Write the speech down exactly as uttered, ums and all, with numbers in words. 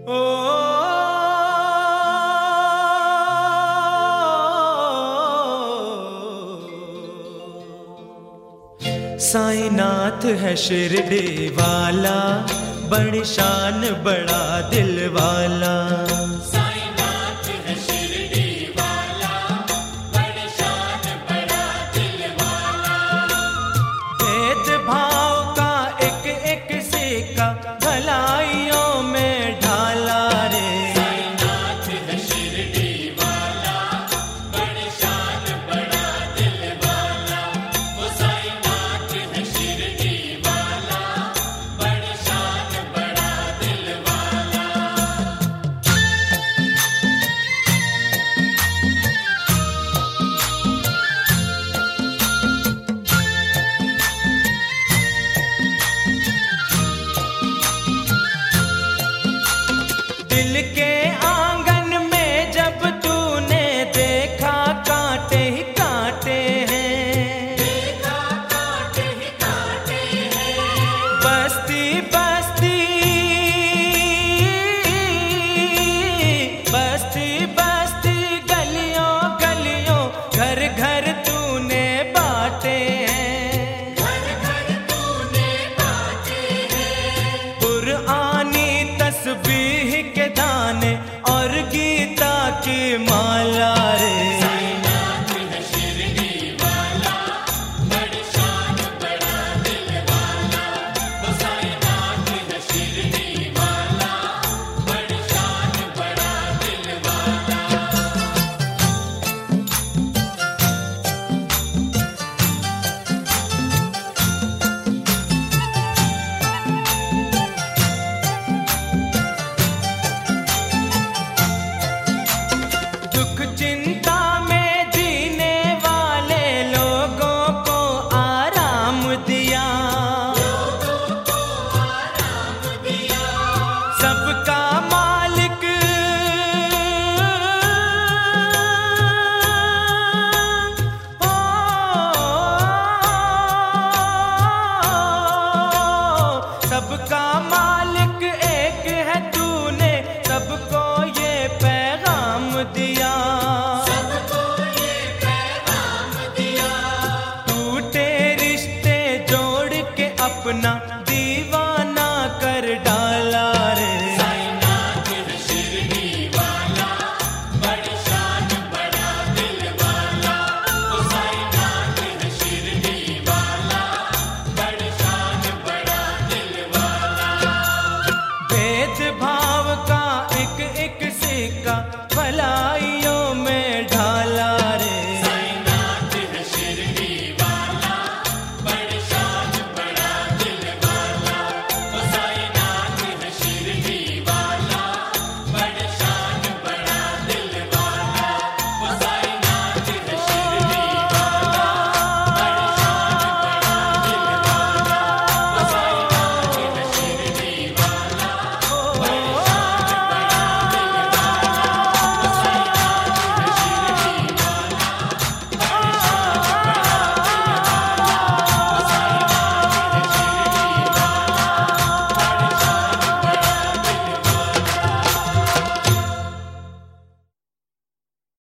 ओ साईनाथ है शिरडी वाला, बड़ी शान बड़ा दिल वाला। साईनाथ है शिरडी वाला, बड़ी शान बड़ा दिल वाला। भेद भाव का एक एक सिक्का भलाइयों में ढाला रे। साईनाथ है शिरडी वाला, बड़ी शान बड़ा दिल वाला। वो साईनाथ है शिरडी वाला, बड़ी शान बड़ा दिल वाला। दिल के आंगन में जब तूने देखा कांटे ही कांटे हैं, देखा कांटे ही कांटे हैं। बस्ती बस्ती बस्ती बस्ती गलियों गलियों घर घर तूने बांटे हैं। घर घर तूने बांटे हैं। कुरआनी तस्बीह के दाने और गीता की माला रे। साईनाथ है शिरडी वाला, बड़ी शान बड़ा दिल वाला। वो साईनाथ है शिरडी वाला, बड़ी शान बड़ा दिल वाला। दुख चिंता में जीने वाले लोगों को आराम दिया, लोगों को आराम दिया। सबका मालिक ओ, सबका मालिक एक है, तूने सबको ये पैगाम दिया। सबको ये पैगाम दिया। टूटे रिश्ते जोड़ के अपना